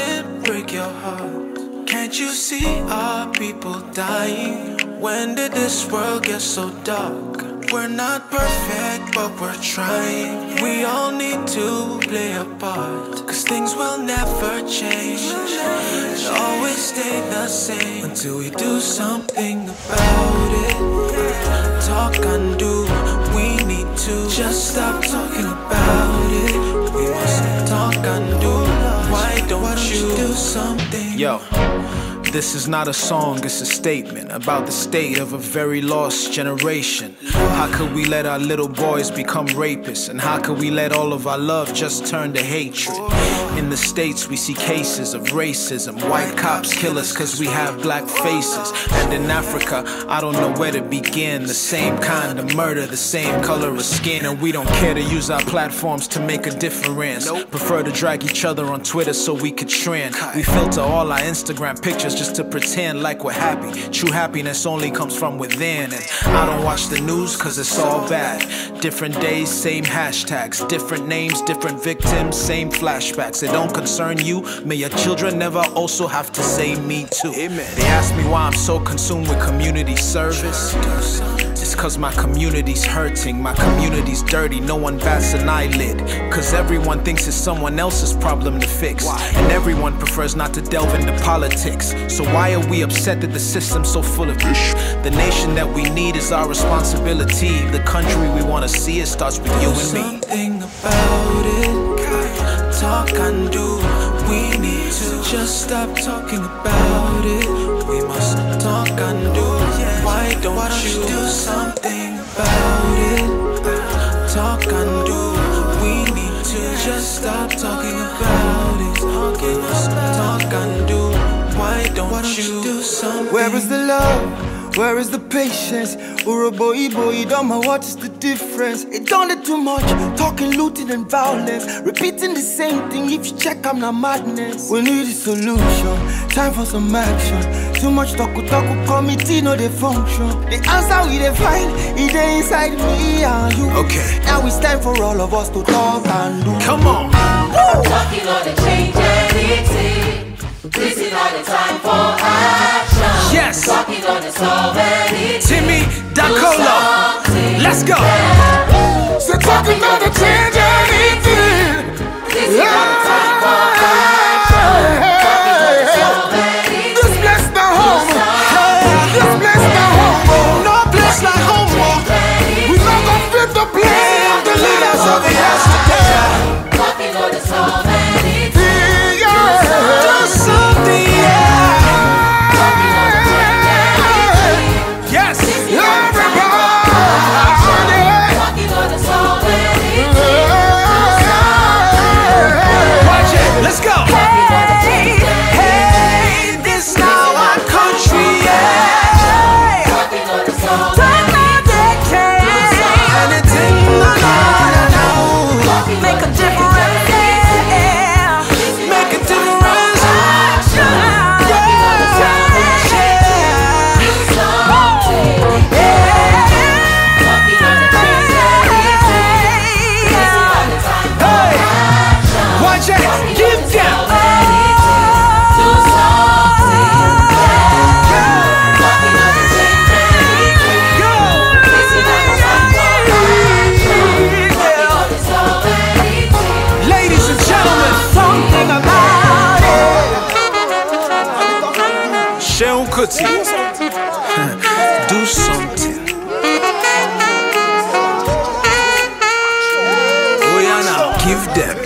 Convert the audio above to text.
it break your heart? Can't you see our people dying? When did this world get so dark? We're not perfect, but we're trying. We all need to play a part, cause things will never change. They'll always stay the same until we do something about it. Talk and do, we need to just stop talking about it. We must talk and do. Why don't you do something? Yo, this is not a song, it's a statement about the state of a very lost generation. How could we let our little boys become rapists? And how could we let all of our love just turn to hatred? In the States we see cases of racism. White cops kill us cause we have black faces. And in Africa, I don't know where to begin. The same kind of murder, the same color of skin. And we don't care to use our platforms to make a difference. Prefer to drag each other on Twitter so we could trend. We filter all our Instagram pictures just to pretend like we're happy. True happiness only comes from within. And I don't watch the news cause it's all bad. Different days, same hashtags. Different names, different victims, same flashbacks. It don't concern you, may your children never also have to say me too. Amen. They ask me why I'm so consumed with community service. It's cause my community's hurting, my community's dirty, no one bats an eyelid. Cause everyone thinks it's someone else's problem to fix. And everyone prefers not to delve into politics. So why are we upset that the system's so full of ish? The nation that we need is our responsibility. The country we wanna see, it starts with you and me. Something about it, talk and do. We need to just stop talking about it. We must talk and do. Why don't you do something about it? Talk and do. We need to just stop talking about it. We must talk and do. Why don't you do something? Where is the love? Where is the patience? Urobo Ibo, Idoma, what is the difference? It done it too much, talking, looting and violence. Repeating the same thing, if you check, I'm not madness. We need a solution, time for some action. Too much talku committee, no they function. The answer we dey find, it dey inside me and you. Okay. Now it's time for all of us to talk and do. Come on. Talking on the change anything. This is not the time for action. Yes. Talking on the solve anything. Timmy Dacola. Let's go. So talking on the change anything. This is not the time for action. Talking on the solve anything. This place my home. This place my home. No place like home. We not gonna fit the blame the leaders of the yesterday. Talking on the solve anything. Do something, yeah. Yes. Watch it. Let's go. Hey, hey, this now our country, yeah. Anything, no. Make a difference, yeah. Make a difference. Watch it. Give them. Ladies and gentlemen, something about it. Sheun Kuti. Do something. Oh yeah, now give them.